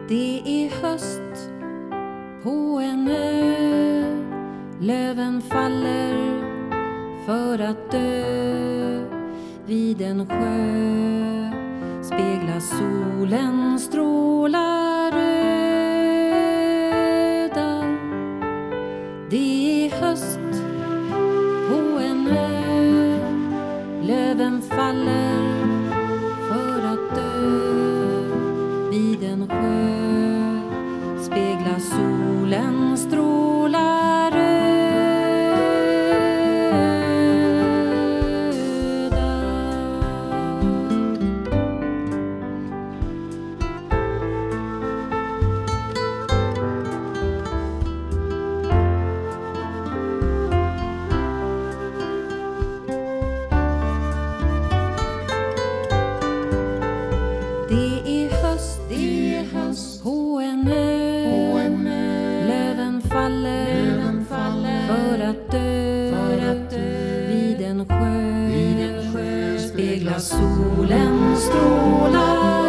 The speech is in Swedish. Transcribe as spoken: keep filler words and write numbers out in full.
Det är höst på en ö. Löven faller för att dö. Vid en sjö speglas solen strålar röda. Det är höst på en ö. Löven faller för att dö. Vid en sjö speglas solen strålar röda. Det är höst, det är höst på en ö. På en ö. Löven faller, Löven faller för att dö. för att dö. Vid en sjö, Vid en sjö speglas solen strålar